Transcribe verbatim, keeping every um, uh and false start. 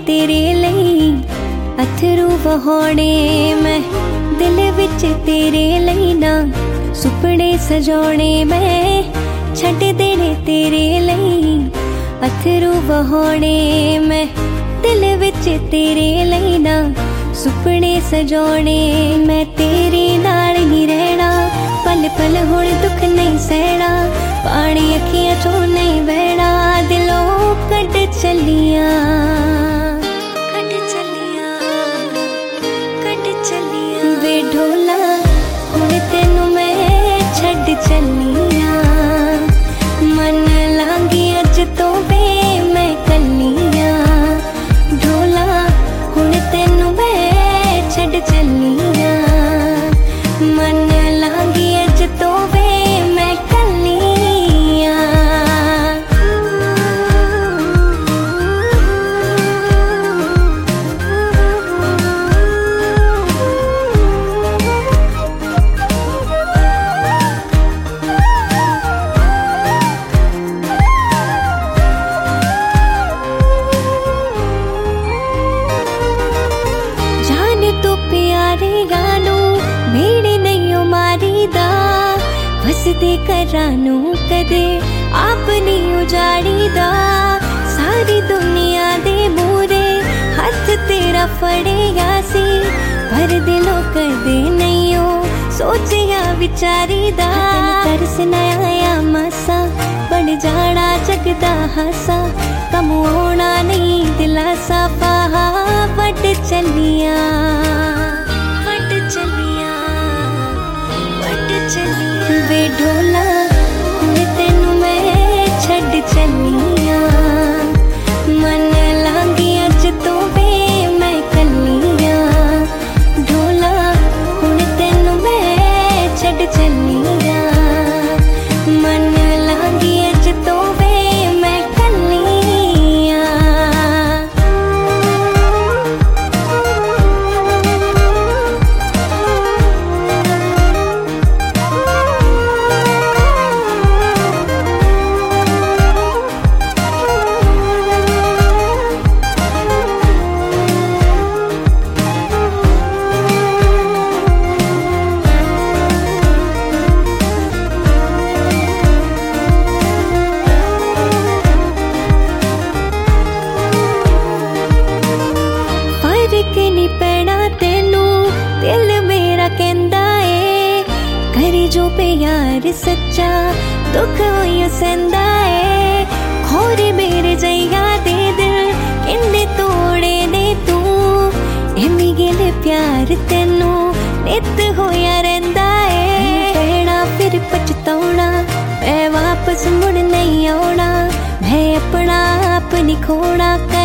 तेरे लई अथरू वहाने मैं दिल विच तेरे लई ना सुपने सजाने मैं छड्ड देने तेरे लई अथरू वहाने मैं दिल विच तेरे लई ना सुपने सजाने मैं तेरे नाल ही रहना पल पल हुण दुख नहीं सहना पानी अखियां चों नहीं बहना दिलों कट चलिया कट चलिया कट चलिया वे ढोला हुण तेनू मैं छड्ड चलिया मन लांगी अज तो वे मैं कलिया ढोला हुण तेनू मैं छड्ड चलिया मन लांगी अज तो वे मैं कलिया जान तो प्यारे गानू मेरे नहीं मारी दा वसदे करानू कदे आप नहीं उजाड़ी दा सारी दुनिया दे मूरे हाथ तेरा फड़ेगा सी पर दिलों कदे नहीं हो सोचिया विचारी दा तरस नया मासा बन जाना जगदा हासा कम होना नहीं दिलासा पहा वट चलिया वट चलिया वट चलिया वे ढोला हुण तेनू मैं छड्ड चलिया मन लांगी अज तो वे मैं कलिया ढोला हुण तेनू मैं छड्ड चलिया मन लांगी अज तो वे मैं कलिया फर्क नहीं पैना तेनू दिल मेरा कहंदा ए करी जो प्यार सच्चा दुख होइयो सहंदा ए खोरे मेरे जइया दे दिल किन्ने तोड़े ने तू एमी गिले प्यार तेनू नित होया रहिंदा ए पैना फिर पछताउणा मैं वापस मुड़ नहीं आउणा मैं अपना आप नहीं खोना।